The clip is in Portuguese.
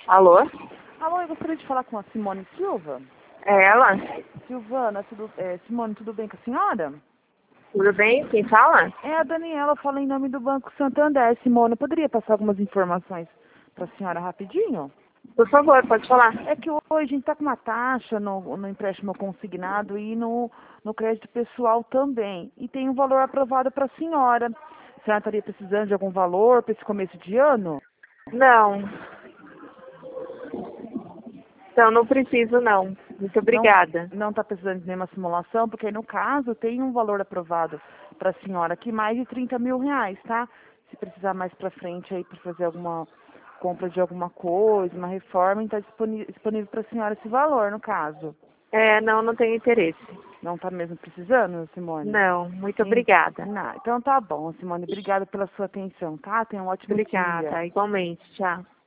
Alô? Alô, eu gostaria de falar com a Simone Silva. É ela? Silvana, Simone, tudo bem com a senhora? Tudo bem? Quem fala? É a Daniela, fala em nome do Banco Santander. Simone, eu poderia passar algumas informações para a senhora rapidinho? Por favor, pode falar. É que hoje a gente está com uma taxa no empréstimo consignado e no crédito pessoal também. E tem um valor aprovado para a senhora. A senhora estaria precisando de algum valor para esse começo de ano? Não. Então, não preciso, não. Muito obrigada. Não está precisando de nenhuma simulação, porque aí no caso tem um valor aprovado para a senhora aqui, mais de 30 mil reais, tá? Se precisar mais para frente aí para fazer alguma compra de alguma coisa, uma reforma, está disponível para a senhora esse valor, no caso. Não tenho interesse. Não está mesmo precisando, Simone? Não, muito obrigada. Não, então tá bom, Simone. Obrigada pela sua atenção, tá? Tenha um ótimo dia. Obrigada, igualmente. Tchau.